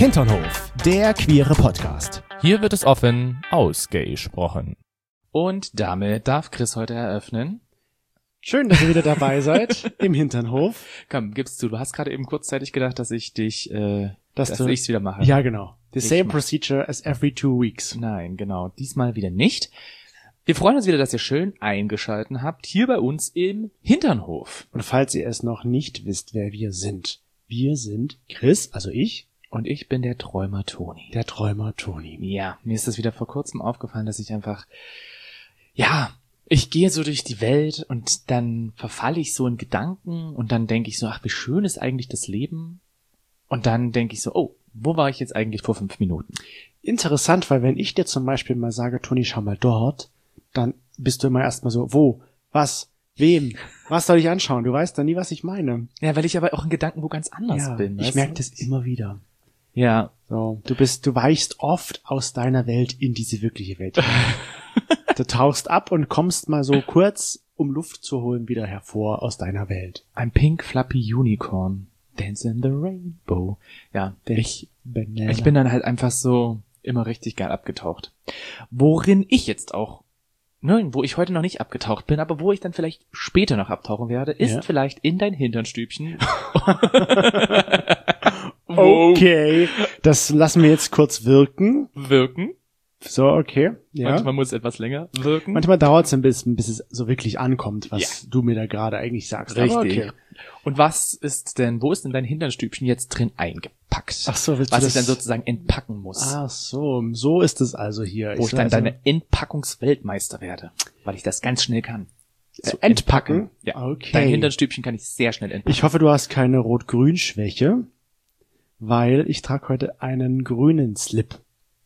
Hinternhof, der queere Podcast. Hier wird es offen ausgesprochen. Und damit darf Chris heute eröffnen. Schön, dass ihr wieder dabei seid im Hinternhof. Komm, gib's zu. Du hast gerade eben kurzzeitig gedacht, dass ich dich, dass ich's wieder mache. Ja, genau. The same procedure as every 2 weeks. Nein, genau. Diesmal wieder nicht. Wir freuen uns wieder, dass ihr schön eingeschalten habt, hier bei uns im Hinternhof. Und falls ihr es noch nicht wisst, wer wir sind Chris, also ich. Und ich bin der Träumer Toni. Der Träumer Toni. Ja, mir ist das wieder vor kurzem aufgefallen, dass ich einfach, ich gehe so durch die Welt und dann verfalle ich so in Gedanken und dann denke ich so, ach, wie schön ist eigentlich das Leben? Und dann denke ich so, oh, wo war ich jetzt eigentlich vor 5 Minuten? Interessant, weil wenn ich dir zum Beispiel mal sage, Toni, schau mal dort, dann bist du immer erstmal so, wo, was, wem, was soll ich anschauen? Du weißt dann nie, was ich meine. Ja, weil ich aber auch in Gedanken wo ganz anders bin. Ich merke das immer wieder. Ja. So, du weichst oft aus deiner Welt in diese wirkliche Welt hinein. Du tauchst ab und kommst mal so kurz, um Luft zu holen, wieder hervor aus deiner Welt. Ein pink fluffy unicorn. Dance in the rainbow. Ja, ich bin dann halt einfach so immer richtig geil abgetaucht. Worin ich jetzt auch, wo ich heute noch nicht abgetaucht bin, aber wo ich dann vielleicht später noch abtauchen werde, ist vielleicht in dein Hinternstübchen. Okay, das lassen wir jetzt kurz wirken. So, okay. Ja. Manchmal muss es etwas länger wirken. Manchmal dauert es ein bisschen, bis es so wirklich ankommt, was du mir da gerade eigentlich sagst. Richtig. Okay. Und wo ist denn dein Hinternstübchen jetzt drin eingepackt? Ach so, was ich dann sozusagen entpacken muss. Ach so ist es also hier. Wo ich dann deine Entpackungsweltmeister werde, weil ich das ganz schnell kann. Zu entpacken? Ja. Okay. Dein Hinternstübchen kann ich sehr schnell entpacken. Ich hoffe, du hast keine Rot-Grün-Schwäche, weil ich trage heute einen grünen Slip.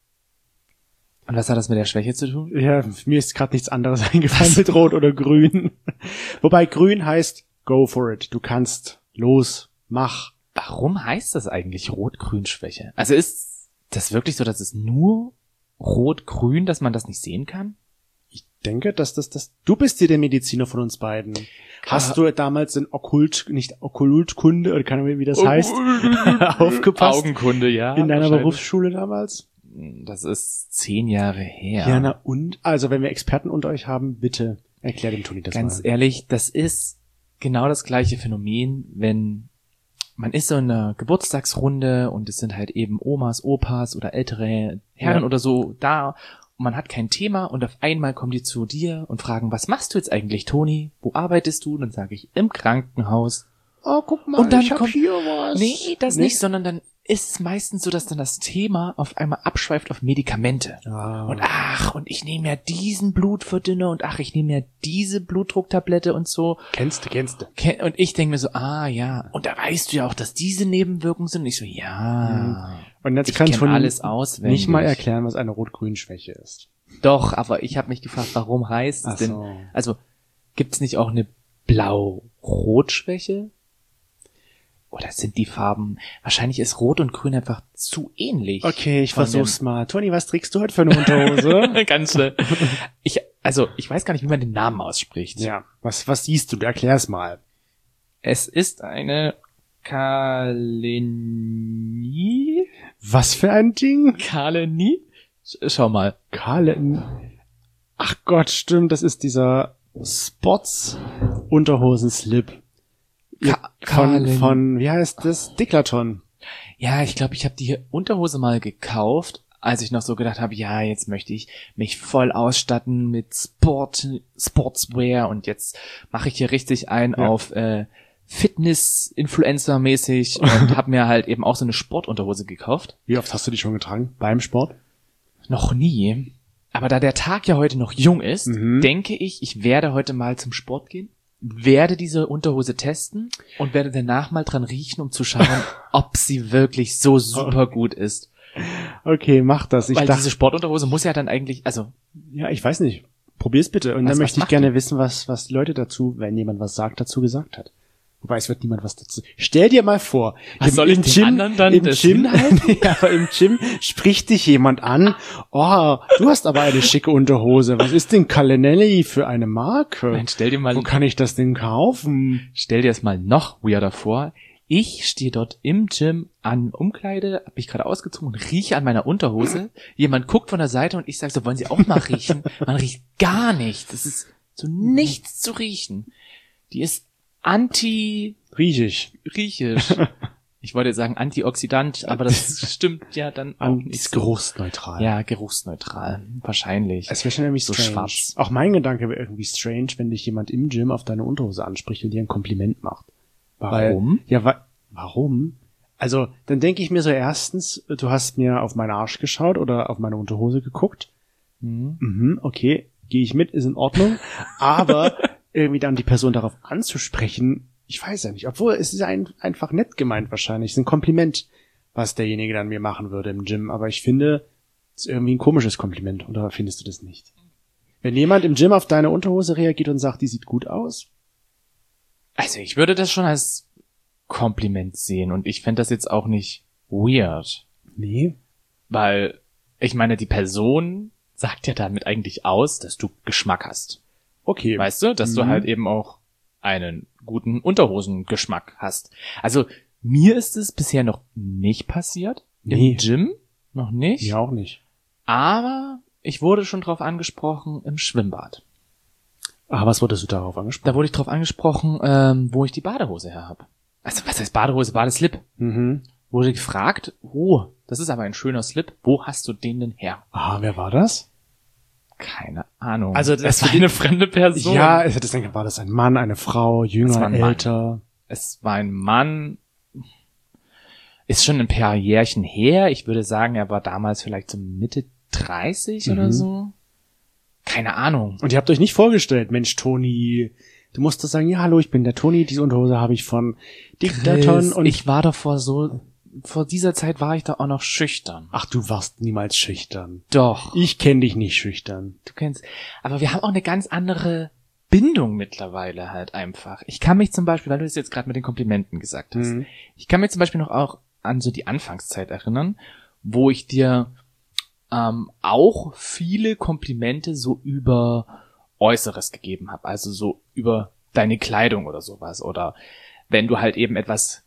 Und was hat das mit der Schwäche zu tun? Ja, mir ist gerade nichts anderes eingefallen mit Rot oder Grün. Wobei Grün heißt go for it. Du kannst, los, mach. Warum heißt das eigentlich Rot-Grün-Schwäche? Also ist das wirklich so, dass es nur Rot-Grün, dass man das nicht sehen kann? Ich denke, dass du bist hier der Mediziner von uns beiden. Hast du damals in Okkultkunde, oder keine Ahnung, wie das heißt, aufgepasst? Augenkunde, ja. In deiner Berufsschule damals? Das ist 10 Jahre her. Ja, na und? Also, wenn wir Experten unter euch haben, bitte erklär dem Toni das mal. Ganz ehrlich, das ist genau das gleiche Phänomen, wenn man ist so in einer Geburtstagsrunde und es sind halt eben Omas, Opas oder ältere Herren oder so da und man hat kein Thema und auf einmal kommen die zu dir und fragen, was machst du jetzt eigentlich, Toni? Wo arbeitest du? Und dann sage ich, im Krankenhaus. Oh, guck mal, und dann ich hab hier was. Nee, das nicht, sondern dann ist es meistens so, dass dann das Thema auf einmal abschweift auf Medikamente. Und und ich nehme ja diesen Blutverdünner und ich nehme ja diese Blutdrucktablette und so. Kennst du. Und ich denke mir so, ja. Und da weißt du ja auch, dass diese Nebenwirkungen sind. Und ich so, ja. Und jetzt kannst du alles auswendig. Nicht mal erklären, was eine Rot-Grün-Schwäche ist. Doch, aber ich habe mich gefragt, warum heißt es denn? Also, gibt's nicht auch eine Blau-Rot-Schwäche? Oder sind die Farben, wahrscheinlich ist Rot und Grün einfach zu ähnlich. Okay, ich versuch's mal. Toni, was trägst du heute für eine Unterhose? Ganz schnell. Ich weiß gar nicht, wie man den Namen ausspricht. Ja, was siehst du? Erklär's mal. Es ist eine Kalenie. Was für ein Ding? Kalenie? Schau mal. Ach Gott, stimmt, das ist dieser Spots-Unterhosen-Slip. Von, wie heißt das? Decathlon. Ja, ich glaube, ich habe die Unterhose mal gekauft, als ich noch so gedacht habe, ja, jetzt möchte ich mich voll ausstatten mit Sportswear und jetzt mache ich hier richtig auf Fitness-Influencer-mäßig und habe mir halt eben auch so eine Sportunterhose gekauft. Wie oft hast du die schon getragen? Beim Sport? Noch nie. Aber da der Tag ja heute noch jung ist, denke ich werde heute mal zum Sport gehen. Werde diese Unterhose testen und werde danach mal dran riechen, um zu schauen, ob sie wirklich so super gut ist. Okay, mach das. Weil diese Sportunterhose muss ja dann eigentlich, ja, ich weiß nicht. Probier's bitte. Und dann möchte ich gerne wissen, was die Leute dazu, wenn jemand was sagt, dazu gesagt hat. Wobei, es wird niemand was dazu. Stell dir mal vor, im Gym spricht dich jemand an. Oh, du hast aber eine schicke Unterhose. Was ist denn Calinelli für eine Marke? Nein, stell dir mal. Wo kann ich das denn kaufen? Stell dir das mal noch weirder vor. Ich stehe dort im Gym an Umkleide, hab mich gerade ausgezogen und rieche an meiner Unterhose. Jemand guckt von der Seite und ich sage so, wollen Sie auch mal riechen? Man riecht gar nichts. Es ist so nichts zu riechen. Die ist Riechisch. riechisch. Ich wollte sagen Antioxidant, aber das stimmt ja dann auch nicht. Ist geruchsneutral. Ja, geruchsneutral. Wahrscheinlich. Es wäre schon irgendwie so strange. schwarz. Auch mein Gedanke wäre irgendwie strange, wenn dich jemand im Gym auf deine Unterhose anspricht und dir ein Kompliment macht. Warum? Warum? Also, dann denke ich mir so erstens, du hast mir auf meinen Arsch geschaut oder auf meine Unterhose geguckt. Okay, gehe ich mit, ist in Ordnung. Aber irgendwie dann die Person darauf anzusprechen, ich weiß ja nicht. Obwohl, es ist ja einfach nett gemeint wahrscheinlich. Es ist ein Kompliment, was derjenige dann mir machen würde im Gym. Aber ich finde, es ist irgendwie ein komisches Kompliment. Oder findest du das nicht? Wenn jemand im Gym auf deine Unterhose reagiert und sagt, die sieht gut aus? Also ich würde das schon als Kompliment sehen und ich fände das jetzt auch nicht weird. Nee. Weil, ich meine, die Person sagt ja damit eigentlich aus, dass du Geschmack hast. Okay. Weißt du, dass du halt eben auch einen guten Unterhosengeschmack hast. Also mir ist es bisher noch nicht passiert. Nee. Im Gym noch nicht. Ja, auch nicht. Aber ich wurde schon drauf angesprochen im Schwimmbad. Ah, was wurdest du darauf angesprochen? Da wurde ich drauf angesprochen, wo ich die Badehose her habe. Also was heißt Badehose? Badeslip. Wurde gefragt, das ist aber ein schöner Slip. Wo hast du den denn her? Ah, wer war das? Keine Ahnung. Also es war eine fremde Person. Ja, ich hätte denken, war das ein Mann, eine Frau, Es war jünger, ein Mann. älter? Es war ein Mann. Ist schon ein paar Jährchen her. Ich würde sagen, er war damals vielleicht so Mitte 30 oder so. Keine Ahnung. Und ihr habt euch nicht vorgestellt, Mensch, Toni, du musstest sagen, ja, hallo, ich bin der Toni, diese Unterhose habe ich von Diktaton und ich war davor vor dieser Zeit war ich da auch noch schüchtern. Ach, du warst niemals schüchtern. Doch. Ich kenne dich nicht schüchtern. Du kennst, aber wir haben auch eine ganz andere Bindung mittlerweile halt einfach. Ich kann mich zum Beispiel, weil du es jetzt gerade mit den Komplimenten gesagt hast, ich kann mich zum Beispiel noch auch an so die Anfangszeit erinnern, wo ich dir auch viele Komplimente so über Äußeres gegeben habe, also so über deine Kleidung oder sowas oder wenn du halt eben etwas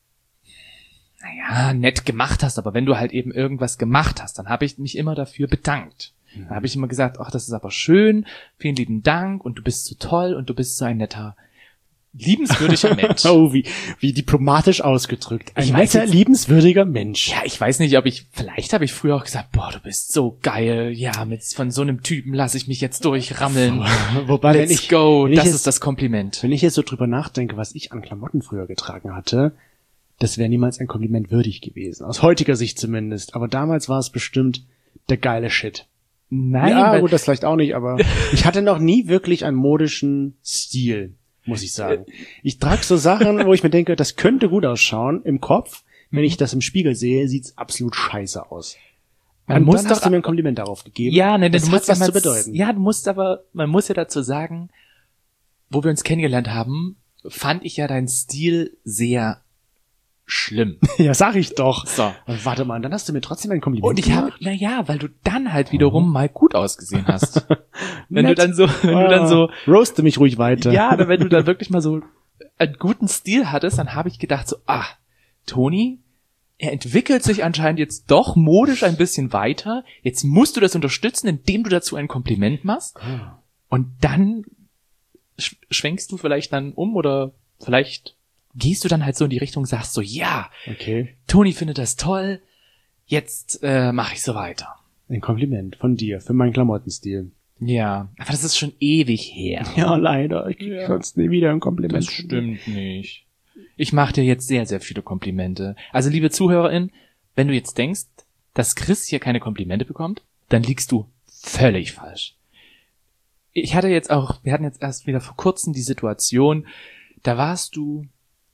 nett gemacht hast, aber wenn du halt eben irgendwas gemacht hast, dann habe ich mich immer dafür bedankt. Dann habe ich immer gesagt, ach, das ist aber schön, vielen lieben Dank und du bist so toll und du bist so ein netter, liebenswürdiger Mensch. Oh, wie diplomatisch ausgedrückt. Ein Ich weiß netter, jetzt- liebenswürdiger Mensch. Ja, ich weiß nicht, vielleicht habe ich früher auch gesagt, boah, du bist so geil, ja, von so einem Typen lasse ich mich jetzt durchrammeln. Wobei, Let's go, wenn ich das jetzt- ist das Kompliment. Wenn ich jetzt so drüber nachdenke, was ich an Klamotten früher getragen hatte, das wäre niemals ein Kompliment würdig gewesen. Aus heutiger Sicht zumindest. Aber damals war es bestimmt der geile Shit. Nein, Ja, weil- gut, das vielleicht auch nicht, aber ich hatte noch nie wirklich einen modischen Stil, muss ich sagen. Ich trage so Sachen, wo ich mir denke, das könnte gut ausschauen im Kopf. Wenn ich das im Spiegel sehe, sieht's absolut scheiße aus. Man Und muss dann hast doch- du mir ein Kompliment darauf gegeben. Ja, ne, das du hat musst was ja zu mal- bedeuten. Ja, man muss ja dazu sagen, wo wir uns kennengelernt haben, fand ich ja deinen Stil sehr schlimm. Ja, sag ich doch. So. Und warte mal, dann hast du mir trotzdem ein Kompliment Und ich habe, weil du dann halt wiederum mal gut ausgesehen hast. wenn du Nett. dann so, Roaste mich ruhig weiter. ja, aber wenn du dann wirklich mal so einen guten Stil hattest, dann habe ich gedacht so, Toni, er entwickelt sich anscheinend jetzt doch modisch ein bisschen weiter. Jetzt musst du das unterstützen, indem du dazu ein Kompliment machst. Und dann schwenkst du vielleicht dann um oder vielleicht gehst du dann halt so in die Richtung, sagst so, ja, Okay. Toni findet das toll, jetzt mache ich so weiter. Ein Kompliment von dir für meinen Klamottenstil. Ja, aber das ist schon ewig her. Ja, leider. Ich krieg sonst nie wieder ein Kompliment. Das stimmt nicht. Ich mache dir jetzt sehr, sehr viele Komplimente. Also, liebe Zuhörerin, wenn du jetzt denkst, dass Chris hier keine Komplimente bekommt, dann liegst du völlig falsch. Wir hatten jetzt erst wieder vor kurzem die Situation, da warst du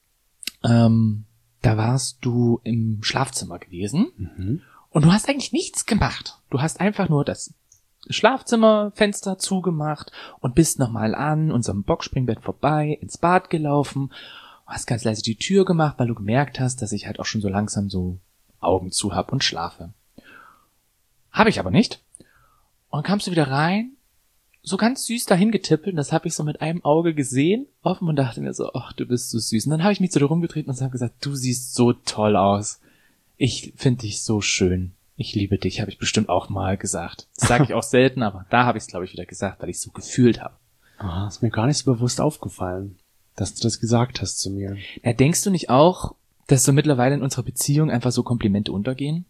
im Schlafzimmer gewesen und du hast eigentlich nichts gemacht. Du hast einfach nur das Schlafzimmerfenster zugemacht und bist nochmal an unserem Boxspringbett vorbei, ins Bad gelaufen, hast ganz leise die Tür gemacht, weil du gemerkt hast, dass ich halt auch schon so langsam so Augen zu hab und schlafe. Habe ich aber nicht. Und dann kamst du wieder rein so ganz süß dahin getippelt und das habe ich so mit einem Auge gesehen, offen und dachte mir so, ach, du bist so süß. Und dann habe ich mich so rumgetreten und habe gesagt, du siehst so toll aus. Ich finde dich so schön. Ich liebe dich, habe ich bestimmt auch mal gesagt. Das sage ich auch selten, aber da habe ich es, glaube ich, wieder gesagt, weil ich es so gefühlt habe. Ah, ist mir gar nicht so bewusst aufgefallen, dass du das gesagt hast zu mir. Ja, denkst du nicht auch, dass so mittlerweile in unserer Beziehung einfach so Komplimente untergehen?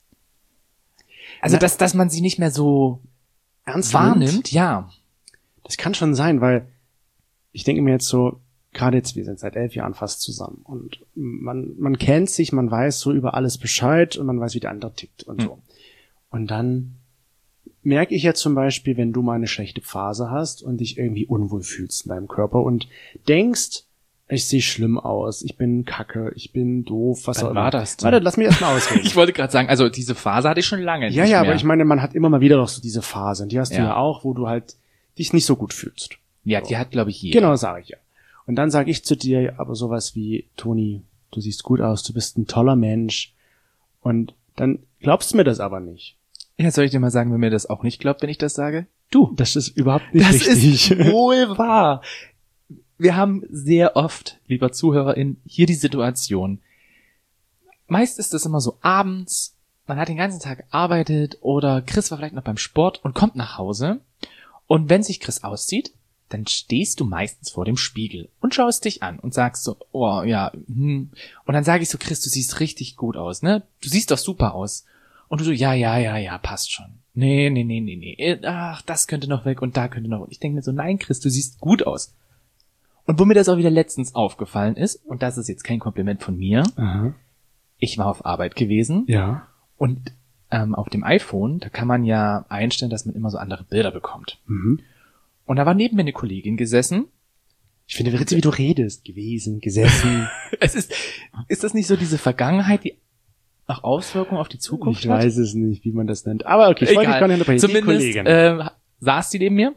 Also, dass man sie nicht mehr so ernst wahrnimmt? nimmt? Ja. Das kann schon sein, weil ich denke mir jetzt so, gerade jetzt, wir sind seit 11 Jahren fast zusammen und man kennt sich, man weiß so über alles Bescheid und man weiß, wie der andere tickt und so. Und dann merke ich ja zum Beispiel, wenn du mal eine schlechte Phase hast und dich irgendwie unwohl fühlst in deinem Körper und denkst, ich sehe schlimm aus, ich bin kacke, ich bin doof, was auch immer. War das denn? Warte, lass mich erst mal ausreden. Ich wollte gerade sagen, also diese Phase hatte ich schon lange Ja, nicht mehr. aber ich meine, man hat immer mal wieder doch so diese Phase und die hast du Ja. ja auch, wo du halt dich nicht so gut fühlst. Ja, die hat, glaube ich, jeder. Genau, sage ich ja. Und dann sage ich zu dir aber sowas wie, Toni, du siehst gut aus, du bist ein toller Mensch. Und dann glaubst du mir das aber nicht. Ja, soll ich dir mal sagen, wer mir das auch nicht glaubt, wenn ich das sage? Du, das ist überhaupt nicht Das richtig. ist wohl wahr. Wir haben sehr oft, lieber ZuhörerInnen, hier die Situation. Meist ist es immer so abends, man hat den ganzen Tag gearbeitet oder Chris war vielleicht noch beim Sport und kommt nach Hause. Und wenn sich Chris auszieht, dann stehst du meistens vor dem Spiegel und schaust dich an und sagst so, oh ja, Und dann sage ich so, Chris, du siehst richtig gut aus, ne? Du siehst doch super aus. Und du so, ja, passt schon. Nee. Ach, das könnte noch weg und da könnte noch. Und ich denke mir so, nein, Chris, du siehst gut aus. Und wo mir das auch wieder letztens aufgefallen ist, und das ist jetzt kein Kompliment von mir, Aha. ich war auf Arbeit gewesen Ja. und auf dem iPhone, da kann man ja einstellen, dass man immer so andere Bilder bekommt. Mhm. Und da war neben mir eine Kollegin gesessen. Ich finde witzig, wie du redest. Gewesen, gesessen. Ist das nicht so diese Vergangenheit, die auch Auswirkungen auf die Zukunft Ich hat? weiß es nicht, wie man das nennt. Aber okay, ich wollte dich gar nicht unterbrechen. Die Zumindest Kollegin. saß die neben mir.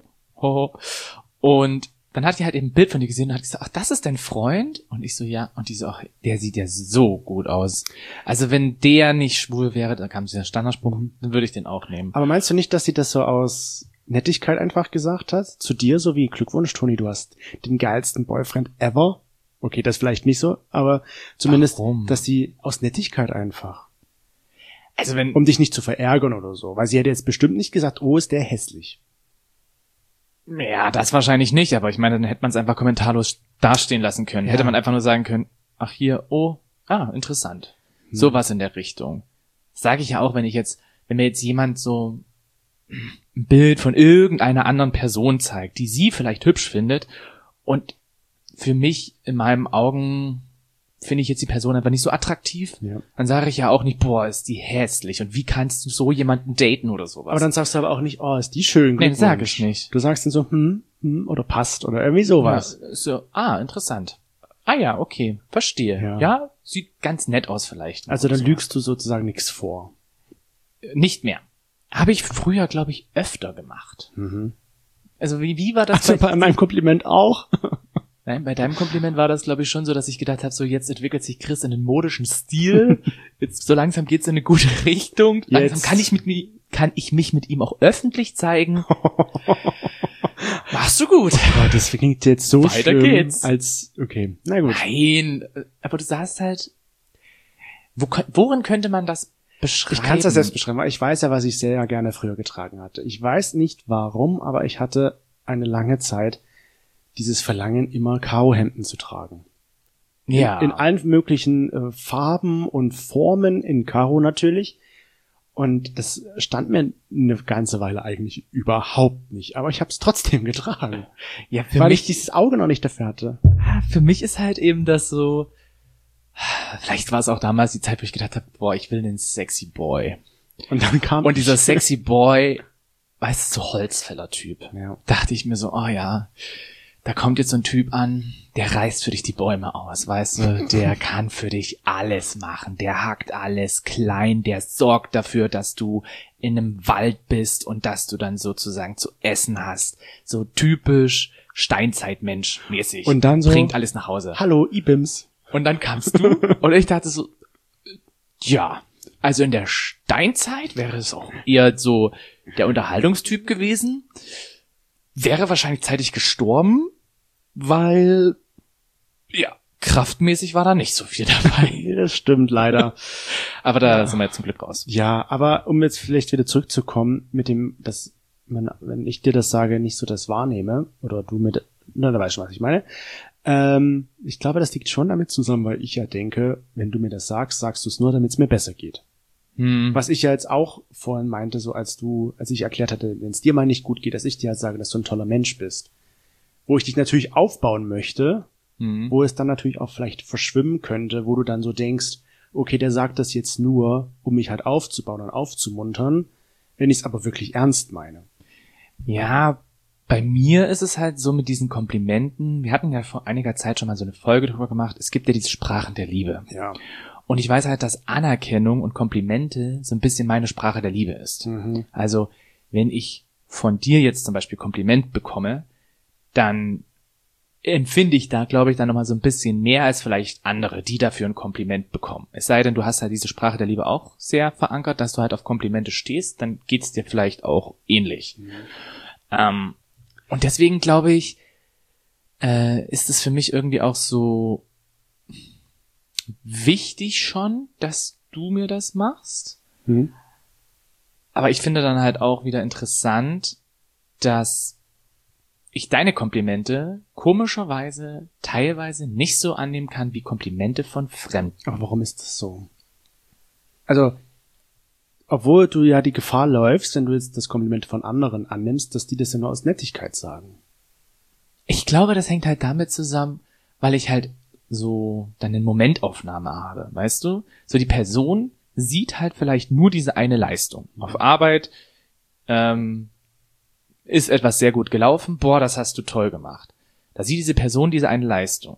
Und dann hat die halt eben ein Bild von dir gesehen und hat gesagt, ach, das ist dein Freund? Und ich so, ja. Und die so, ach, der sieht ja so gut aus. Also wenn der nicht schwul wäre, da kam dieser Standardspruch, dann würde ich den auch nehmen. Aber meinst du nicht, dass sie das so aus Nettigkeit einfach gesagt hat? Zu dir, so wie Glückwunsch, Toni, du hast den geilsten Boyfriend ever? Okay, das vielleicht nicht so, aber zumindest, Warum? dass sie aus Nettigkeit einfach. Also wenn, Um dich nicht zu verärgern oder so. Weil sie hätte jetzt bestimmt nicht gesagt, oh, ist der hässlich. ja, das wahrscheinlich nicht, aber ich meine, dann hätte man es einfach kommentarlos dastehen lassen können. Ja. Hätte man einfach nur sagen können, ach hier, interessant. Sowas in der Richtung. Sage ich ja auch, wenn mir jetzt jemand so ein Bild von irgendeiner anderen Person zeigt, die sie vielleicht hübsch findet und für mich in meinen Augen finde ich jetzt die Person einfach nicht so attraktiv, Ja. dann sage ich ja auch nicht, boah, ist die hässlich und wie kannst du so jemanden daten oder sowas. Aber dann sagst du aber auch nicht, oh, ist die schön. Nee, Glückwunsch. sag ich nicht. Du sagst dann so, oder passt oder irgendwie sowas. Ja, so, interessant. Ah ja, okay, verstehe. Ja. Ja, sieht ganz nett aus vielleicht. Also dann So. lügst du sozusagen nichts vor. Nicht mehr. Habe ich früher, glaube ich, öfter gemacht. Mhm. Also wie war das? Also bei meinem Kompliment auch. Nein, bei deinem Kompliment war das, glaube ich, schon so, dass ich gedacht habe, so jetzt entwickelt sich Chris in einen modischen Stil. Jetzt so langsam geht's in eine gute Richtung. Langsam kann ich mich mit ihm auch öffentlich zeigen. Machst du gut. Oh, das klingt jetzt so Weiter schlimm. geht's. Okay, na gut. Nein, aber du sagst halt, worin könnte man das beschreiben? Ich kann es ja selbst beschreiben, weil ich weiß ja, was ich sehr gerne früher getragen hatte. Ich weiß nicht warum, aber ich hatte eine lange Zeit dieses Verlangen, immer Karohemden zu tragen. Ja. In allen möglichen Farben und Formen, in Karo natürlich. Und das stand mir eine ganze Weile eigentlich überhaupt nicht. Aber ich habe es trotzdem getragen. Ja, Weil ich dieses Auge noch nicht dafür hatte. für mich ist halt eben das so, vielleicht war es auch damals die Zeit, wo ich gedacht habe, boah, ich will einen sexy Boy. Und dann kam Und dieser sexy Boy, weißt du, so Holzfäller-Typ. Ja. Dachte ich mir so, oh ja, da kommt jetzt so ein Typ an, der reißt für dich die Bäume aus, weißt du, der kann für dich alles machen, der hackt alles klein, der sorgt dafür, dass du in einem Wald bist und dass du dann sozusagen zu essen hast. So typisch Steinzeitmensch mäßig. Und dann so, bringt alles nach Hause. Hallo, Ibims. Und dann kamst du und ich dachte so, ja, also in der Steinzeit wäre es auch eher so der Unterhaltungstyp gewesen. wäre wahrscheinlich zeitig gestorben, weil, ja, kraftmäßig war da nicht so viel dabei. Das stimmt leider. Aber da sind wir jetzt zum Glück raus. Ja, aber um jetzt vielleicht wieder zurückzukommen mit dem, dass man, wenn ich dir das sage, nicht so das wahrnehme, oder du mit, na, da weißt du, was ich meine. Ich glaube, das liegt schon damit zusammen, weil ich ja denke, wenn du mir das sagst, sagst du es nur, damit es mir besser geht. Was ich ja jetzt auch vorhin meinte, so als ich erklärt hatte, wenn es dir mal nicht gut geht, dass ich dir halt sage, dass du ein toller Mensch bist. Wo ich dich natürlich aufbauen möchte, wo es dann natürlich auch vielleicht verschwimmen könnte, wo du dann so denkst, okay, der sagt das jetzt nur, um mich halt aufzubauen und aufzumuntern, wenn ich es aber wirklich ernst meine. Ja, bei mir ist es halt so mit diesen Komplimenten. Wir hatten ja vor einiger Zeit schon mal so eine Folge drüber gemacht. Es gibt ja diese Sprachen der Liebe. Ja. Und ich weiß halt, dass Anerkennung und Komplimente so ein bisschen meine Sprache der Liebe ist. Also, wenn ich von dir jetzt zum Beispiel Kompliment bekomme, dann empfinde ich da, glaube ich, dann nochmal so ein bisschen mehr als vielleicht andere, die dafür ein Kompliment bekommen. Es sei denn, du hast halt diese Sprache der Liebe auch sehr verankert, dass du halt auf Komplimente stehst, dann geht's dir vielleicht auch ähnlich. Und deswegen glaube ich, ist es für mich irgendwie auch so wichtig schon, dass du mir das machst. Aber ich finde dann halt auch wieder interessant, dass ich deine Komplimente komischerweise teilweise nicht so annehmen kann wie Komplimente von Fremden. Aber warum ist das so? Also, obwohl du ja die Gefahr läufst, wenn du jetzt das Kompliment von anderen annimmst, dass die das ja nur aus Nettigkeit sagen. Ich glaube, das hängt halt damit zusammen, weil ich halt so dann eine Momentaufnahme habe, weißt du? So die Person sieht halt vielleicht nur diese eine Leistung. Auf Arbeit ist etwas sehr gut gelaufen, boah, das hast du toll gemacht. Da sieht diese Person diese eine Leistung.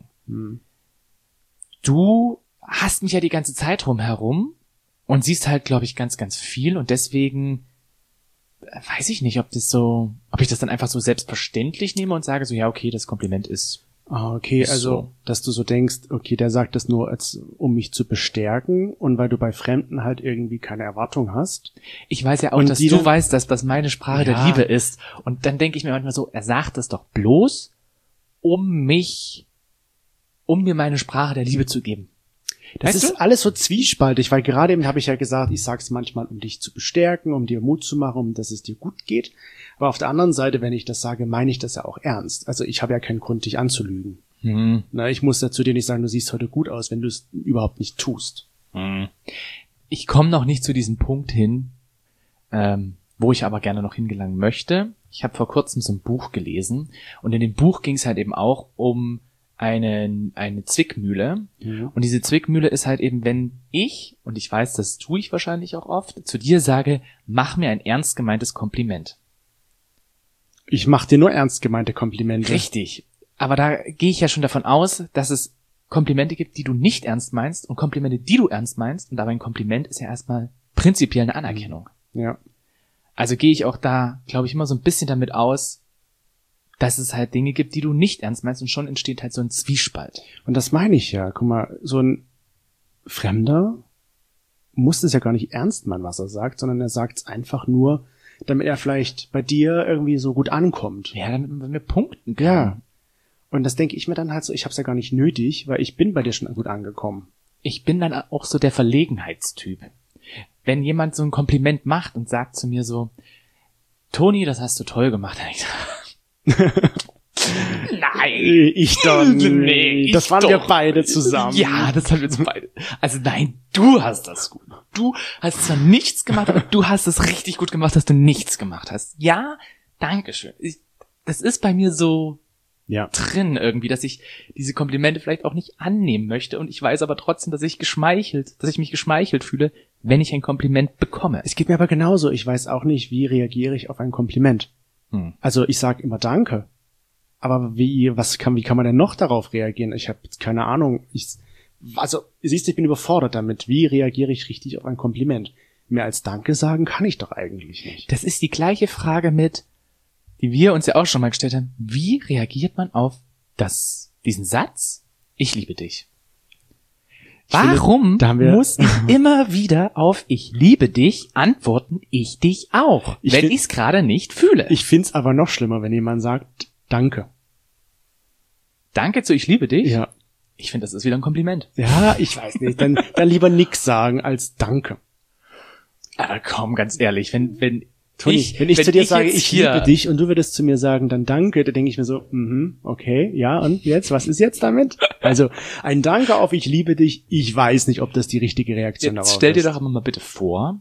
Du hast mich ja die ganze Zeit rumherum und siehst halt, glaube ich, ganz, ganz viel und deswegen weiß ich nicht, ob ich das dann einfach so selbstverständlich nehme und sage so, ja, okay, das Kompliment ist okay, also, so. dass du so denkst, okay, der sagt das nur, um mich zu bestärken und weil du bei Fremden halt irgendwie keine Erwartung hast. Ich weiß ja auch, Und dass du weißt, dass das meine Sprache der Liebe ist. Und dann denke ich mir manchmal so, er sagt das doch bloß, um mir meine Sprache der Liebe zu geben. Das ist alles so zwiespaltig, weil gerade eben habe ich ja gesagt, ich sag's manchmal, um dich zu bestärken, um dir Mut zu machen, um dass es dir gut geht. Aber auf der anderen Seite, wenn ich das sage, meine ich das ja auch ernst. Also ich habe ja keinen Grund, dich anzulügen. Na, ich muss dazu dir nicht sagen, du siehst heute gut aus, wenn du es überhaupt nicht tust. Ich komme noch nicht zu diesem Punkt hin, wo ich aber gerne noch hingelangen möchte. Ich habe vor kurzem so ein Buch gelesen und in dem Buch ging es halt eben auch um eine Zwickmühle. Und diese Zwickmühle ist halt eben, wenn ich, und ich weiß, das tue ich wahrscheinlich auch oft, zu dir sage, mach mir ein ernst gemeintes Kompliment. Ich mache dir nur ernst gemeinte Komplimente. Richtig. Aber da gehe ich ja schon davon aus, dass es Komplimente gibt, die du nicht ernst meinst und Komplimente, die du ernst meinst. Und aber ein Kompliment ist ja erstmal prinzipiell eine Anerkennung. Ja. Also gehe ich auch da, glaube ich, immer so ein bisschen damit aus, dass es halt Dinge gibt, die du nicht ernst meinst und schon entsteht halt so ein Zwiespalt. Und das meine ich ja. Guck mal, so ein Fremder muss es ja gar nicht ernst meinen, was er sagt, sondern er sagt es einfach nur, damit er vielleicht bei dir irgendwie so gut ankommt. Ja, damit man mir punkten kann. Ja. Und das denke ich mir dann halt so, ich habe es ja gar nicht nötig, weil ich bin bei dir schon gut angekommen. Ich bin dann auch so der Verlegenheitstyp. Wenn jemand so ein Kompliment macht und sagt zu mir so, Toni, das hast du toll gemacht, dann ich nein, ich dann. Nee, das waren wir beide zusammen. Ja, das haben wir zu beide. Also nein, du hast das gut. Du hast zwar nichts gemacht, aber du hast es richtig gut gemacht, dass du nichts gemacht hast. Ja, dankeschön. Das ist bei mir so drin irgendwie, dass ich diese Komplimente vielleicht auch nicht annehmen möchte und ich weiß aber trotzdem, dass ich mich geschmeichelt fühle, wenn ich ein Kompliment bekomme. Es geht mir aber genauso. Ich weiß auch nicht, wie reagiere ich auf ein Kompliment. Also ich sage immer Danke. Aber wie kann man denn noch darauf reagieren? Ich habe jetzt keine Ahnung. Siehst du, ich bin überfordert damit. Wie reagiere ich richtig auf ein Kompliment? Mehr als Danke sagen kann ich doch eigentlich nicht. Das ist die gleiche Frage die wir uns ja auch schon mal gestellt haben. Wie reagiert man auf diesen Satz? Ich liebe dich. Warum da haben wir, muss ich immer wieder auf ich liebe dich antworten, ich dich auch, wenn ich es gerade nicht fühle? Ich find's aber noch schlimmer, wenn jemand sagt, danke. Danke zu ich liebe dich? Ja. Ich finde, das ist wieder ein Kompliment. Ja, ich weiß nicht. Dann lieber nix sagen als danke. Aber komm, ganz ehrlich, wenn Toni, wenn ich zu dir sage, ich hier liebe dich und du würdest zu mir sagen, dann danke, da denke ich mir so, okay, ja, und jetzt, was ist jetzt damit? Also, ein Danke auf ich liebe dich, ich weiß nicht, ob das die richtige Reaktion darauf ist. Stell dir doch aber mal bitte vor,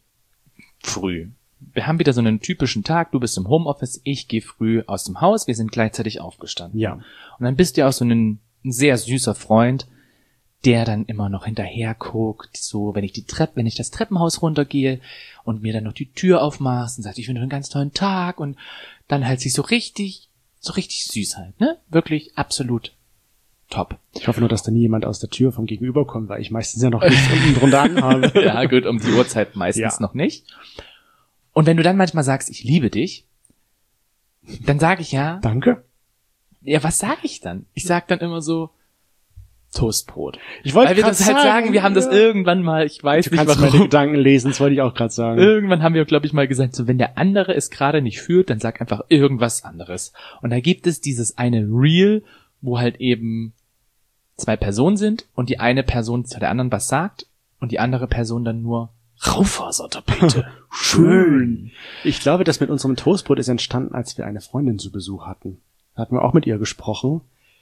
früh. Wir haben wieder so einen typischen Tag, du bist im Homeoffice, ich gehe früh aus dem Haus, wir sind gleichzeitig aufgestanden. Ja. Und dann bist du auch so ein sehr süßer Freund, der dann immer noch hinterher guckt, so, wenn ich das Treppenhaus runtergehe und mir dann noch die Tür aufmachst und sagt, ich wünsche einen ganz tollen Tag und dann halt sich so richtig süß halt, ne? Wirklich absolut top. Ich hoffe nur, dass da nie jemand aus der Tür vom Gegenüber kommt, weil ich meistens ja noch nichts unten drunter anhabe. Ja, gut, um die Uhrzeit meistens noch nicht. Und wenn du dann manchmal sagst, ich liebe dich, dann sage ich ja. Danke. Ja, was sage ich dann? Ich sag dann immer so, Toastbrot. Ich wollte weil wir das halt sagen, wir haben das irgendwann mal, ich weiß nicht warum. Meine Gedanken lesen, das wollte ich auch gerade sagen. Irgendwann haben wir, glaube ich, mal gesagt, so wenn der andere es gerade nicht fühlt, dann sag einfach irgendwas anderes. Und da gibt es dieses eine Reel, wo halt eben 2 Personen sind und die eine Person zu der anderen was sagt und die andere Person dann nur Raufasertapete. Schön. Ich glaube, das mit unserem Toastbrot ist entstanden, als wir eine Freundin zu Besuch hatten. Da hatten wir auch mit ihr gesprochen.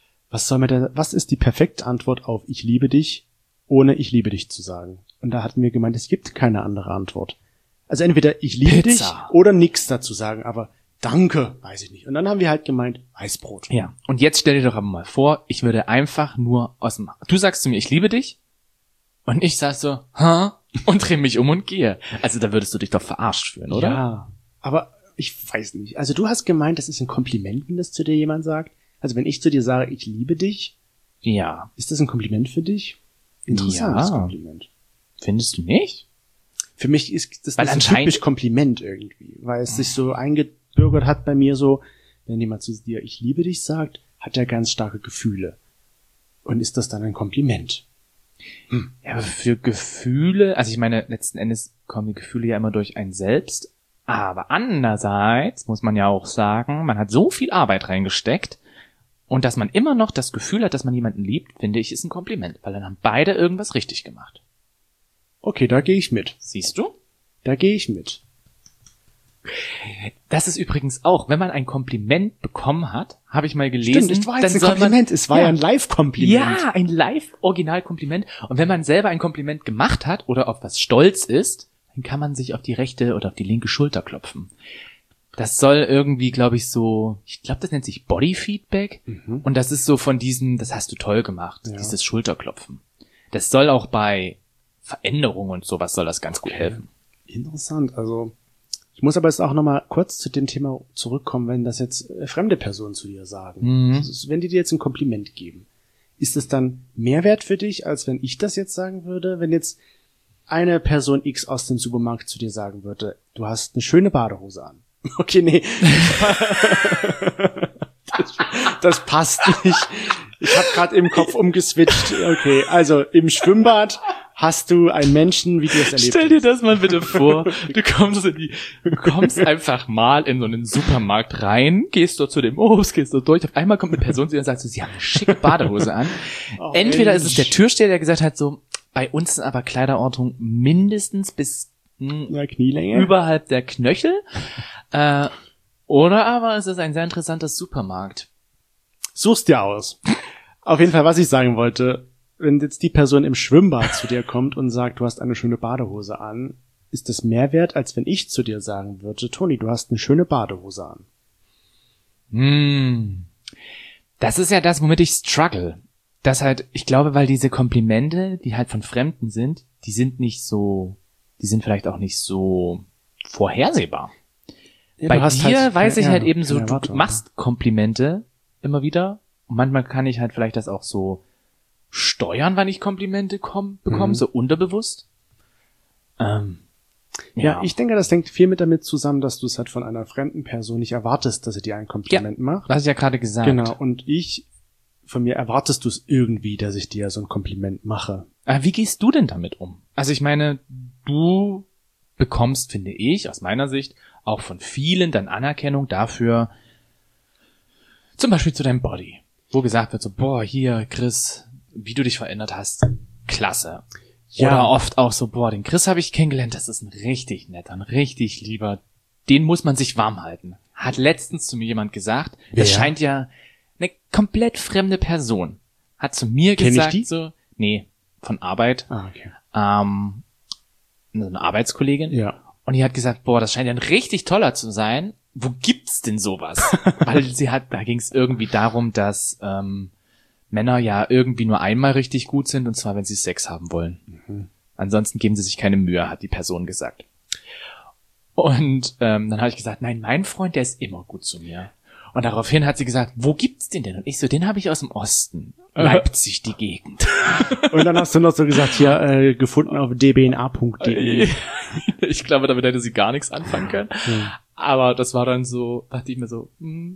Was ist die perfekte Antwort auf ich liebe dich, ohne ich liebe dich zu sagen? Und da hatten wir gemeint, es gibt keine andere Antwort. Also entweder ich liebe dich oder nichts dazu sagen, aber danke, weiß ich nicht. Und dann haben wir halt gemeint, Weißbrot. Ja. Und jetzt stell dir doch aber mal vor, ich würde einfach nur du sagst zu mir, ich liebe dich, und ich sag so, und dreh mich um und gehe. Also da würdest du dich doch verarscht fühlen, oder? Ja, aber ich weiß nicht. Also du hast gemeint, das ist ein Kompliment, wenn das zu dir jemand sagt. Also wenn ich zu dir sage, ich liebe dich, ja, ist das ein Kompliment für dich? Interessantes Kompliment. Findest du nicht? Für mich ist das ein typisch Kompliment irgendwie, weil es sich so eingebürgert hat bei mir so, wenn jemand zu dir, ich liebe dich sagt, hat er ganz starke Gefühle. Und ist das dann ein Kompliment? Ja, aber für Gefühle, also ich meine, letzten Endes kommen die Gefühle ja immer durch einen selbst, aber andererseits muss man ja auch sagen, man hat so viel Arbeit reingesteckt, und dass man immer noch das Gefühl hat, dass man jemanden liebt, finde ich, ist ein Kompliment, weil dann haben beide irgendwas richtig gemacht. Okay, da gehe ich mit. Siehst du? Da gehe ich mit. Das ist übrigens auch, wenn man ein Kompliment bekommen hat, habe ich mal gelesen. Stimmt, es war jetzt ein Kompliment, es war ja ein Live-Kompliment. Ja, ein Live-Original-Kompliment. Und wenn man selber ein Kompliment gemacht hat oder auf was stolz ist, dann kann man sich auf die rechte oder auf die linke Schulter klopfen. Das soll irgendwie, glaube ich, das nennt sich Body-Feedback. Und das ist so von diesem, das hast du toll gemacht, dieses Schulterklopfen. Das soll auch bei Veränderungen und sowas soll das ganz gut helfen. Interessant, also ich muss aber jetzt auch nochmal kurz zu dem Thema zurückkommen, wenn das jetzt fremde Personen zu dir sagen. Also, wenn die dir jetzt ein Kompliment geben, ist es dann mehr wert für dich, als wenn ich das jetzt sagen würde? Wenn jetzt eine Person X aus dem Supermarkt zu dir sagen würde, du hast eine schöne Badehose an. Okay, nee. Das passt nicht. Ich habe gerade im Kopf umgeswitcht. Okay, also im Schwimmbad hast du einen Menschen, wie du es erlebt hast. Stell dir das mal bitte vor. Du kommst einfach mal in so einen Supermarkt rein, gehst dort zu dem Obst, gehst dort durch. Auf einmal kommt eine Person zu dir und sagt so, sie haben eine schicke Badehose an. Entweder ist es der Türsteher, der gesagt hat so, bei uns sind aber Kleiderordnung mindestens bis Knielänge überhalb der Knöchel. Oder aber es ist ein sehr interessanter Supermarkt. Such's dir aus. Auf jeden Fall, was ich sagen wollte, wenn jetzt die Person im Schwimmbad zu dir kommt und sagt, du hast eine schöne Badehose an, ist das mehr wert, als wenn ich zu dir sagen würde, Toni, du hast eine schöne Badehose an. Das ist ja das, womit ich struggle. Das halt, ich glaube, weil diese Komplimente, die halt von Fremden sind, die sind vielleicht auch nicht so vorhersehbar. Ja, bei dir weiß ich halt eben so, du machst Komplimente immer wieder. Und manchmal kann ich halt vielleicht das auch so steuern, wann ich Komplimente bekomme, so unterbewusst. Ja, ich denke, das hängt viel mit damit zusammen, dass du es halt von einer fremden Person nicht erwartest, dass sie dir ein Kompliment macht. Das hast du ja gerade gesagt. Genau, und ich von mir erwartest du es irgendwie, dass ich dir so ein Kompliment mache. Aber wie gehst du denn damit um? Also ich meine, du bekommst, finde ich, aus meiner Sicht, auch von vielen dann Anerkennung dafür, zum Beispiel zu deinem Body, wo gesagt wird so, boah, hier, Chris, wie du dich verändert hast, klasse. Ja. Oder oft auch so, boah, den Chris habe ich kennengelernt, das ist ein richtig netter, ein richtig lieber, den muss man sich warm halten. Hat letztens zu mir jemand gesagt, das scheint ja eine komplett fremde Person. Hat zu mir gesagt, so, nee, von Arbeit, okay. Eine Arbeitskollegin. Ja. Und die hat gesagt, boah, das scheint ja ein richtig toller zu sein. Wo gibt's denn sowas? Weil da ging es irgendwie darum, dass Männer ja irgendwie nur einmal richtig gut sind, und zwar, wenn sie Sex haben wollen. Mhm. Ansonsten geben sie sich keine Mühe, hat die Person gesagt. Und dann habe ich gesagt, nein, mein Freund, der ist immer gut zu mir. Und daraufhin hat sie gesagt, wo gibt's den denn? Und ich so, den habe ich aus dem Osten. Leipzig, die Gegend. Und dann hast du noch so gesagt, hier, gefunden auf dbna.de. Ich glaube, damit hätte sie gar nichts anfangen können. Aber das war dann so, dachte ich mir so,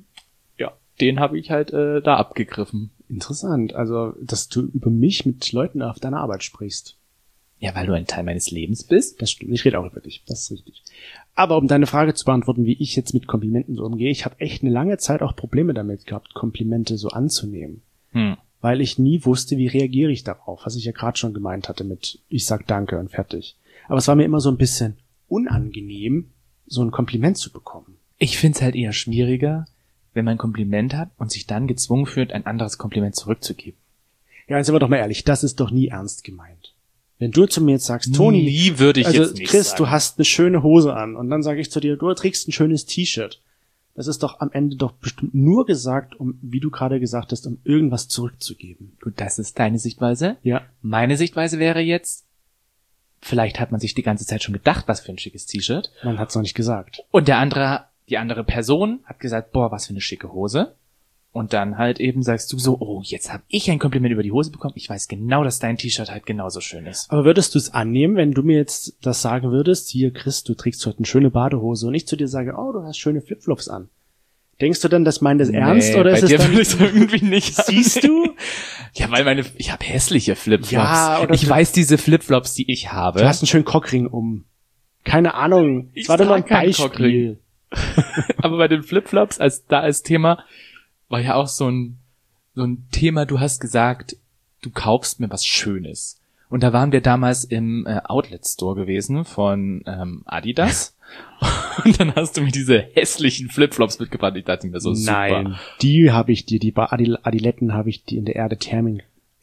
ja, den habe ich halt da abgegriffen. Interessant, also, dass du über mich mit Leuten auf deiner Arbeit sprichst. Ja, weil du ein Teil meines Lebens bist. Das stimmt, ich rede auch über dich, das ist richtig. Aber um deine Frage zu beantworten, wie ich jetzt mit Komplimenten so umgehe, ich habe echt eine lange Zeit auch Probleme damit gehabt, Komplimente so anzunehmen. Weil ich nie wusste, wie reagiere ich darauf, was ich ja gerade schon gemeint hatte mit, ich sag Danke und fertig. Aber es war mir immer so ein bisschen unangenehm, so ein Kompliment zu bekommen. Ich find's halt eher schwieriger, wenn man ein Kompliment hat und sich dann gezwungen fühlt, ein anderes Kompliment zurückzugeben. Ja, jetzt sind wir doch mal ehrlich, das ist doch nie ernst gemeint. Wenn du zu mir jetzt sagst, Toni, nie würde ich also jetzt nicht Chris, sagen. du hast eine schöne Hose an, und dann sage ich zu dir, du trägst ein schönes T-Shirt. Das ist doch am Ende doch bestimmt nur gesagt, um, wie du gerade gesagt hast, um irgendwas zurückzugeben. Gut, das ist deine Sichtweise. Ja. Meine Sichtweise wäre jetzt, vielleicht hat man sich die ganze Zeit schon gedacht, was für ein schickes T-Shirt. Man hat's noch nicht gesagt. Und die andere Person hat gesagt, boah, was für eine schicke Hose. Und dann halt eben sagst du so, oh, jetzt habe ich ein Kompliment über die Hose bekommen. Ich weiß genau, dass dein T-Shirt halt genauso schön ist. Aber würdest du es annehmen, wenn du mir jetzt das sagen würdest, hier Chris, du trägst heute eine schöne Badehose, und ich zu dir sage, oh, du hast schöne Flipflops an. Denkst du dann, das meint es ernst, oder ist es dann... Bei dir würde ich irgendwie nicht. Siehst du? Ja, weil ich habe hässliche Flipflops. Ja, oder ich weiß diese Flipflops, die ich habe. Du hast einen schönen Cockring um. Keine Ahnung. Ich war doch nur ein trage keinen Beispiel. Aber bei den Flipflops, als Thema, war ja auch so ein Thema, du hast gesagt, du kaufst mir was Schönes. Und da waren wir damals im Outlet Store gewesen von Adidas. Und dann hast du mir diese hässlichen Flipflops mitgebracht. Ich dachte mir so, super. Nein, die habe ich dir, die Adiletten habe ich dir in der Therme